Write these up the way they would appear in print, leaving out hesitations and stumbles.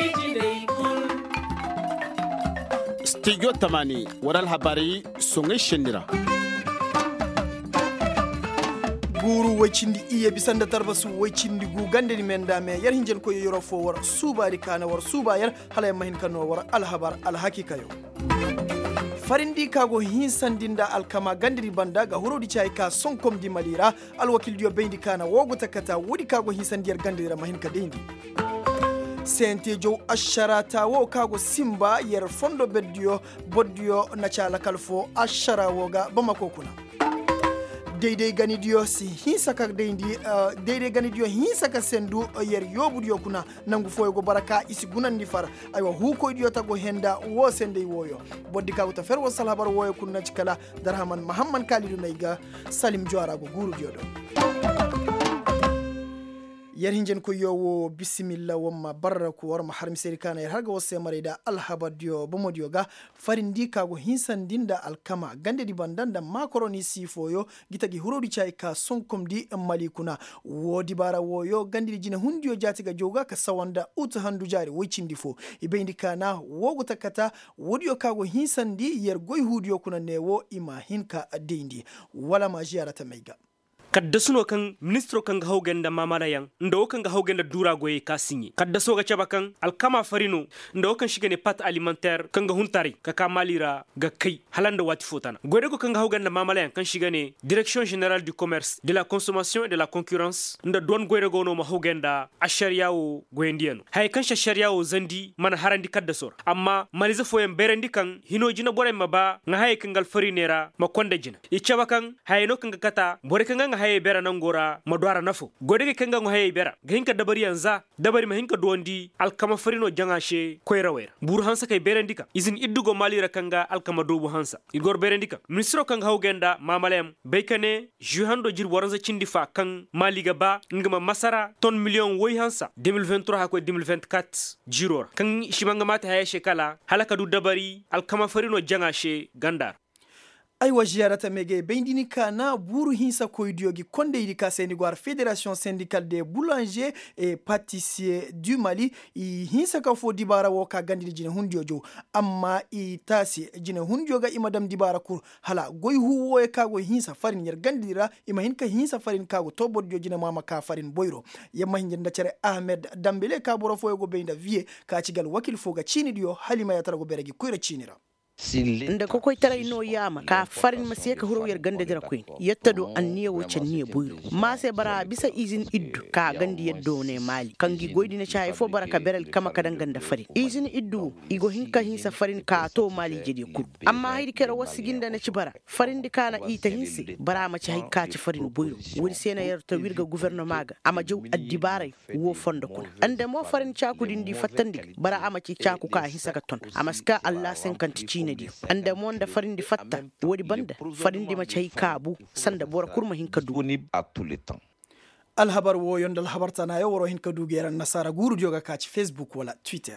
Studio Tamani waral habari songe shendira. Guru wacindi iya bisanda tarbasu wacindi gu gande ni mendame yar hinjel ko yoro fo war subari kana war subayar hala mahin kano war alhabar alhakika yo farindi kago hinsandinda alkama gandiri banda ga horodi chai ka sonkom di malira alwakil dio bendi kana wogo takata wodi kago hinsandiyar gandira mahin ka dendi sente jow asharata wo kago simba yer fondo beddio boddio na chala kalfo ashara woga bamako kuna deidei ganidio si hinsaka deindi deidei ganidio hinsaka sendu yer yobudio kuna nangu foygo baraka isi gunandi far aywa huko idio tago henda wo sendei woyo boddi kago ta ferwo salhabar woyo kunna cikala darhaman mahamman kalidu maiga salim joarago guru diodo yar hinjen ko yowo bismillah wamma barraku warma harmi seri kana yar harga wose marida alhabadio bomodio ga farindi kago hinsandinda alkama gande di bandanda makoroni sifoyo gitagi hurodi chai ka sonkom di malikuna wodi bara woyo gandi jina hundio jatiga joga ka sawanda uta handu jari wicindi fo ibendi kana wogo takata wodio kago hinsandi yer goy hudio kuna newo ima hinka adendi wala majiyara tamaiga kadda suno kan ministro kan hawgenda mamala yang ndo kan hawgenda dura goye ka sinyi kadda soga caba kan alkama farino ndo kan shigene pat alimentaire kan huntari ka kamalira ga kai halanda wati fotana goyde ko kan hawgenda mamala yang kan shigene direction générale du commerce de la consommation et de la concurrence nda don goyde gono ma hawgenda ashariyawo goyendiano hay kan shariyawo zandi man harandi kadda sor amma maliza foyen berendi kan hino jina bore maba nga hay kan gal farinera ma konda jina e caba kan hay no kan kata bore kan haye bera nangora madwara nafo godege kenga ngo haye bera gahinka dabari yanza dabari mahinka dondi alkama farino jangashe koyrawera buru hansa kay berendika izin iddugo malira kanga alkama dobu hansa igor berendika ministro kanga hawgenda mamalem beykane juhando jir waranza cindifa kan maliga ba ngama masara ton million woy hansa 2023 hako 2024 jirora kan shimanga mata haye shekala halaka du dabari alkama farino jangashe gandar aywa jiarata mege bendini kana buru hinsa koydiogi konde idika Sénégal Fédération syndicale des boulangers et pâtissiers du Mali i hinsa ka fo dibara wo ka gandiri jine hundiojo amma i tasi jine hundioga i madam dibara kur hala goy huwo e kago hinsa farin yer gandira ima hinka hinsa farin kago to bodjo jine mama ka farin boyro yamma hinjenda cere Ahmed Dambele ka boro fo go benda vie ka cigal wakil foga chini dio halima ya tarago beregi kuira chinira nda ko koy taray no yama ka farin masiye ka huro yer gande dara koy yettado anniya wuce niya buyru ma se bara bisa izin iddu ka gandi yeddo ne mali kangi goydi ne chay fo baraka berel kama kadan ganda fari izin iddu igo hinka hinsa farin ka to mali jedi kur amma haydi kera wasiginda ne ci bara farin di kana ita hinsi bara ma ci ka ci farin buyru wuri sena yer to wirga gouvernement ga ama jew addibare wo fondo kuna ande mo farin ciaku dindi fattandi bara ama ci ciaku ka hinsa ka ton amaska Allah 50 cine anda monda farindi fatta wodi banda farindi ma chay kabu sanda bora kurma hinka du à tous les temps alhabar wo yondal habartana yo woro hinka du geran nasara guru joga ka ci Facebook wala Twitter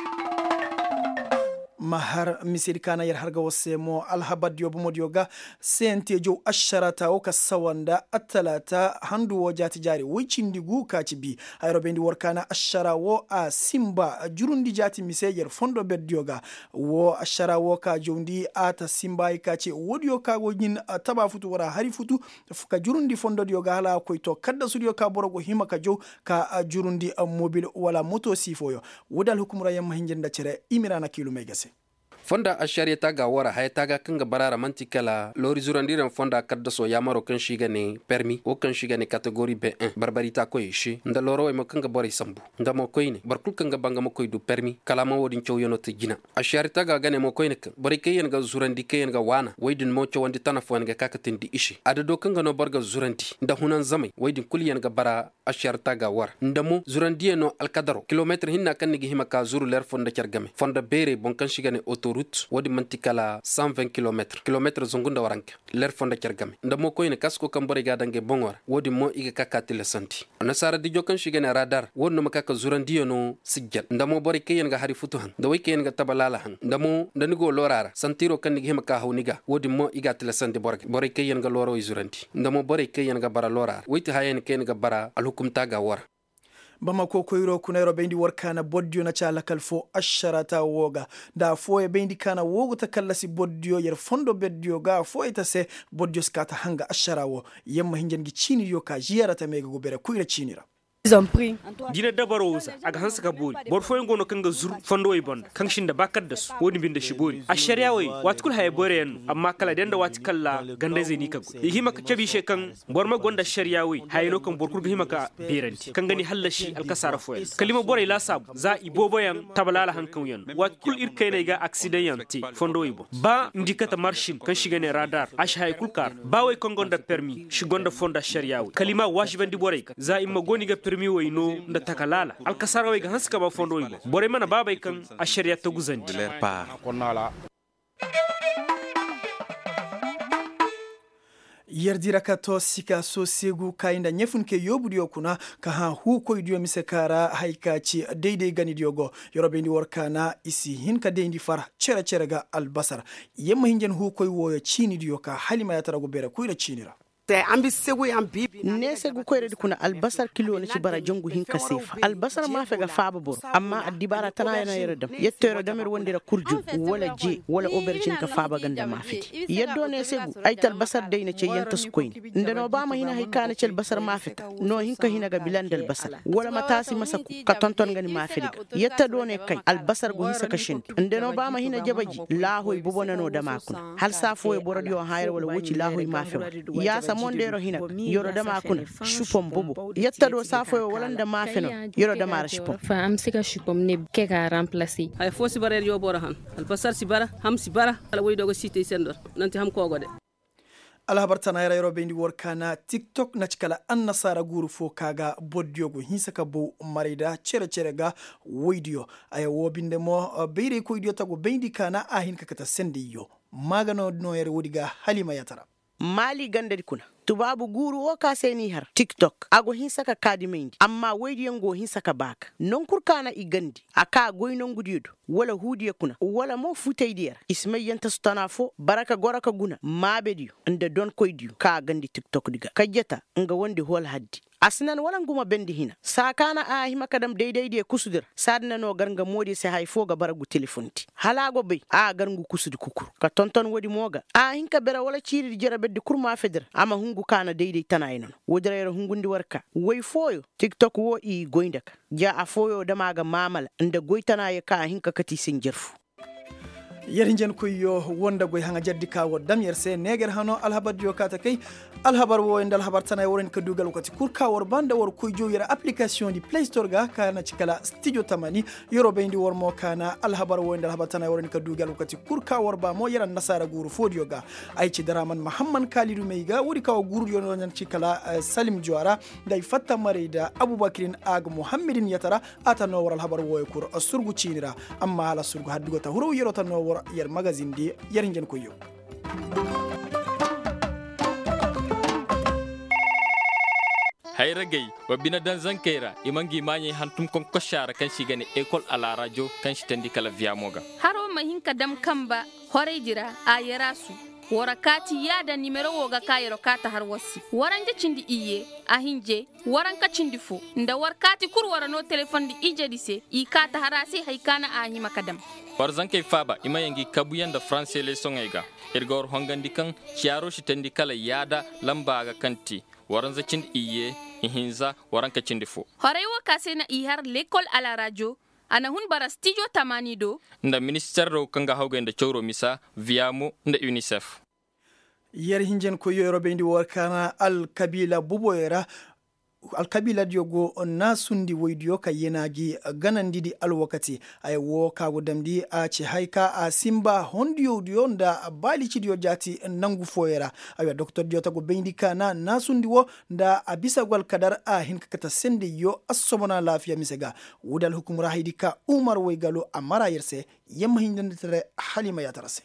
mahar misiri kana yar harga wasemo alhabad yobu modioga sente jo asharata o ka sawanda atalata handu wo jati jari wicindi gu ka ci bi ayro bendi workana ashara wo a simba jurundi jati mise yer fondo bedioga wo ashara wo ka jondi ata simba ka ci wodio ka go nyin taba futu wara hari futu fuka jurundi fondo dioga hala ko to kadda studio ka borogo hima ka jo ka jurundi mobile wala moto sifoyo wodal hukumura yamma hinjenda cere imirana kilo megase fonda ashariya taga wara hay taga kanga barara mantikala lori zurandiran fonda kadda so yamaro kan shiga ne permis o kan shiga ne categorie B1 barbarita ko yishi nda loro e mo kanga bori sambu nda mo koyne barkul kanga banga mo koydu permis kala ma wodin chow yono te jina ashariya taga gane mo koyne kan bari kayen ga zurandi kayen ga wana waydin mo chowandi tanafon ga kakatin di ishi ada do kanga no barga zurandi nda hunan zamai waydin kulyen ga bara ashariya taga war nda mo zurandi no alkadaro kilometre hinna kan nigi hima ka zuru ler fonda chargame fonda bere bon kan shiga ne autoroute wodi mantikala 120 km zongunda waranke ler fonda cergame ndamo ko ine kasko kambore ga dange bongor wodi mo iga kakati le santi ona sara di jokan shigene radar wonno makaka zurandiyo no sijjal ndamo bore kayen ga hari futu han dawi kayen ga tabalala han ndamo ndanigo lorara santiro kan nigi hema ka hawniga wodi mo iga tele santi bore kayen ga loro izurandi ndamo bore kayen ga bara lorara witi hayen kayen ga bara alhukum taga war bamako koyro kunayro bendi warkana boddio na chala kalfo asharata woga da fo e bendi kana wogo ta kallasi boddio yer fondo beddio ga fo ita se boddio skata hanga asharawo yemma hinjengi chini yo ka jiyarata mega go bere kuyra chinira dina dabaro usa aga hansa ka bori bor fo ngono kanga zur fondo way bond kan shinda bakad da su woni binda shi bori a shari'a way watkul hay bore yan amma kala denda watkalla ganda zai ni ka go hima ka cabi she kan bor ma gonda shari'a way hayno kan bor kurga hima ka beranti kan gani hallashi alkasara fo kalima bore la sab za ibobo yan tabalala hankan yan watkul irkayna ga accident yanti fondo way bo ba ndikata marshin kan shigane radar ash hay kulkar ba way kon gonda permis shi gonda fonda shari'a way kalima washibandi bore za imma goni ga permi wayno da takalala alkasara way ga hanska ba fondo way bore mana babay kan a shari'a ta guzandi yerdira ka to sika so segu kainda nyefun ke yobudiyo kuna ka ha hu ko idiyo misekara haikaci daidai gani diogo yorobe ndi workana isi hin ka dendi fara cera ga albasar yemma hinjen hu ko woyo chini diyo ka halima ya tarago bere kuira chinira ne segu koyre kuna albasar kilo ne ci bara jongu hinka sefa albasar ma fega faaba bor amma addibara tana yana yeredam yettero damer wondira kurju wala je wala aubergine ka faaba ganda ma fiti yeddo ne segu aytal basar deyna ci yanta skoyn ndeno bama hina haykana ci albasar ma fita no hinka hina ga bilandal basar wala matasi masaku ka tonton ngani ma fidiga yetta do ne kay albasar go hisa ka shintu ndeno bama hina jabaji lahoy bubonano dama kun hal safo e borodi yo hayre wala wuci lahoy ma fewa ya mondero hina yoro dama kuna shupom bobo yetta do safo walanda mafeno yoro dama shupom fa am sika shupom ne ke ka remplacer ay fo si bare yo bora han al pasar si bara ham si bara ala way dogo cité sendor nanti ham ko gode ala bartana yara yoro bendi workana tiktok na cikala an nasara guru fo kaga bodiogo hinsaka bo marida cere ga widio ay wobinde mo beire ko idiota go bendi kana ahin kakata sendi yo magano no yare wodiga halima yatara mali gandari kuna tubabu guru o ka seni har tiktok ago hinsaka kadi mendi amma waydiyan go hinsaka baka non kurkana igandi aka goynon gudido wala hudiya kuna wala mo futaydiya ismay yanta stana fo baraka goraka guna mabediyo inde don koydiyo ka gandi tiktok diga kajeta nga wondi hol haddi asnan wala nguma bendi hina sakana a hima kadam daidai de kusudir sadna no garnga modi se hay foga baragu telefonti halago be a garngu kusudi kukur ka tonton wodi moga a hinka bera wala ciiri jara beddi kurma feder ama hungu kana daidai tanaynon wodere hungundi warka way foyo tiktok wo i goindaka ja a foyo damaga mamala nda goitana ya ka hinka kati sinjerfu yerinjen kuyo wonda goy hanga jaddi kawo damyer se neger hano alhabar dio kata kay alhabar wo ndal habar tanay woren ka dugal ko ti kurka wor banda wor kuy jo yera application di play store ga kana cikala studio tamani yoro bendi wor mo kana alhabar wo ndal habar tanay woren ka dugal ko ti kurka wor ba mo yera nasara guru fodio ga ay ci daraman muhammad kalidu meiga wori kawo guru yo non cikala salim joara day fatta marida abubakrin ag muhammadin yatara atano wor alhabar wo kur asurgu cinira amma ala surgu haddugo ta huro yero tan no yar magazine di yaringen ko yo hayra gay wa bina dan zankeira imangi manye hantum kon koshara kan shigane école à la radio kan shitandi kala via moga haro mahinka dam kamba hore jira a yarasu wara kati yada nimero woga kayero kata har wasi waranje cindi iye ahinje waranka cindi fo nda war kati kur wara no telephone di ije dise i kata harase haykana a hima kadam warzanke faba imayangi kabuyanda français le songayga ergor hongandi kan ciaro shitendi kala yada lambaga kanti waranza cindi iye hinza waranka cindi fo hore wo kasena i har l'école à la radio ana hun bara studio tamanido nda ministère ro kanga hawgende chowro misa viamo nda UNICEF yer hinjen ko yoro bendi workana al kabila buboyera al kabila diogo nasundi woydiyo ka yenagi ganandidi al wakati ay wo kago damdi a ci hayka a simba hondiyo nda bali ci dio jati nangu foyera ay docteur dio tago bendi kana nasundi wo nda abisa gwal kadar a hin kata sende yo asomona lafiya misega wudal hukum rahidika umar woygalo amara yerse yemma hindandere halima yatarase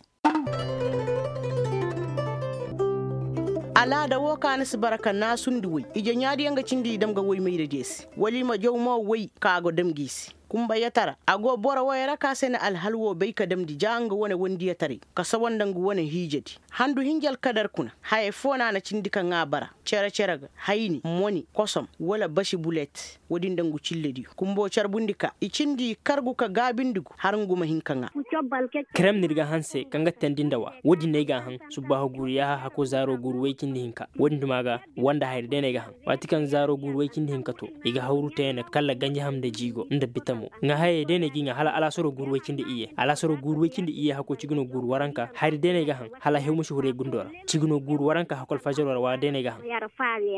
ala da woka na baraka na sundi wai ije nyaadi yanga cindi dam ga wai mai desi wali ma jow mo wai ka go dam gisi kumba ya tara ago bora wayara ka sene alhalwo bai ka damdi janga wani wandi ya tare ka sawandangu wani hijeti handu hinjal kadar kuna haye fona na cindika ngabara cera haini moni kosom wala bashi bullet wadin dangu cilledi kumbo charbundika icindi kargu ka gabindigu harngu mahinkanga krem nirga hanse kanga tendindawa wodi nega han subaho guriya hako zaro gurwai kindi hinka wodi dumaga wanda hayde nega han watikan zaro gurwai kindi hinka to iga hawru tayna kala ganje hamde jigo nda bitamo nga haye dene ginga hala ala soro gurwai kindi iye ala soro gurwai kindi iye hako cigino gur waranka hayde nega han hala hewmushi hure gundora cigino gur waranka hakol fajar wa dene ga han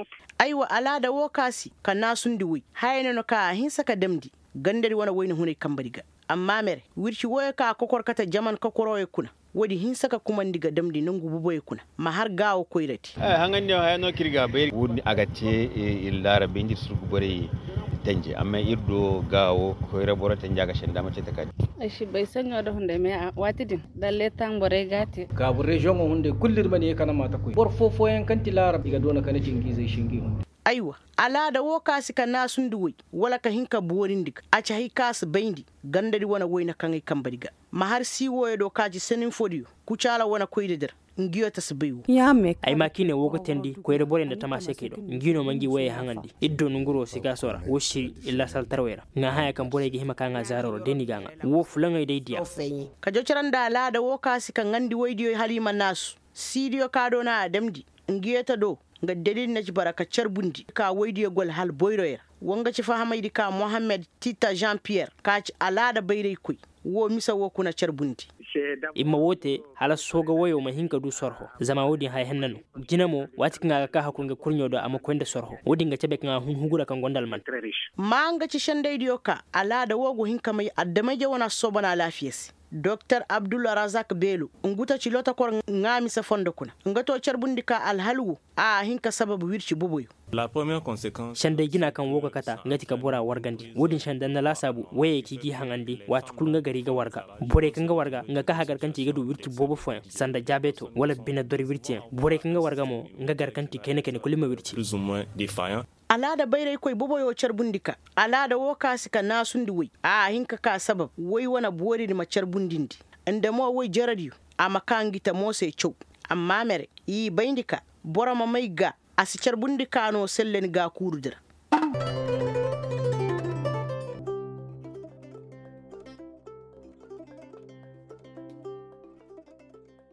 aiwa ala da wokasi kana sundi wi hayne no ka hinsa ka damdi gandari wana wayno hune kambariga amma mere wirci woye ka kokor kata jaman kokoro kuna wadi hinsa ka kuma ndiga damdi nangu buboye kuna ma har gawo koyrati hangande hayno kirga bayri wudi agate illara be ndir surgu bore tanje amma irdo gawo koyra borata njaga shenda mace takadi shi bai sanyo da hunde me watidin dalle tan bore gati ka bu region hunde kullir bane kana mata koy bor fofo yan kanti lara iga dona kana jingi zai shingi hunde aiwa ala da wokasi ka nasundi wi wala ka hinka borindik a cahi kas baindi gandari wana woyna kangai kambariga ma har siwo e do kaji senin fodiyo kucala wana koydedir ngiyo tasbihu ya me ay makine wogo tendi ko bore nda tamase kedo ngino mangi waye hangandi iddo nunguro siga sora woshi illa saltarwera nga haya kan bore gi hima kanga zaroro deni ganga wo fulanga dai dia ka joceranda ala da wokasi ka ngandi waydiyo halima nasu sidiyo kado na adamdi ngiyo ta do nga delil na ci barakacar bundi ka waydiyo gol hal boyroyer wanga ci fahamaydi ka Mohamed Tita Jean Pierre ka ci alada bayray kuy wo misa wo kuna car bundi imma wote hala soga wayo ma hinka du sorho zama wodi hay hennano jinamo wati nga ka hakunga kurnyodo ama kwenda sorho wodi nga cebe nga hun hugura kan gondal man manga ci shandai ka alada wogo hinka mai addamaje wana sobana lafiyesi Dr. Abdullah Razak Bello nguta ci lota kor ngami sa fonda kuna ngato charbundi ka alhalu a hinka sababu wirci buboyo la première conséquence shande gina kan woga kata ngati ka bora wargandi wodin shande na lasabu waye kigi hangandi watu kulnga gari ga warga bore kanga warga nga ka hagar kanti ga du wirci bobo foin sanda jabeto wala bina dori wirci bore kanga warga mo nga gar kanti kene kulima wirci plus ou moins défaillant alada bayrai koy boboyo charbundika alada wokasi ka nasundi wi a hinka ka sabab wai wana bori ma charbundindi ande mo wai jaradiyo ama kangita mo se chow amma mere yi bayndika borama mai ga asi charbundika no sellen ga kurudir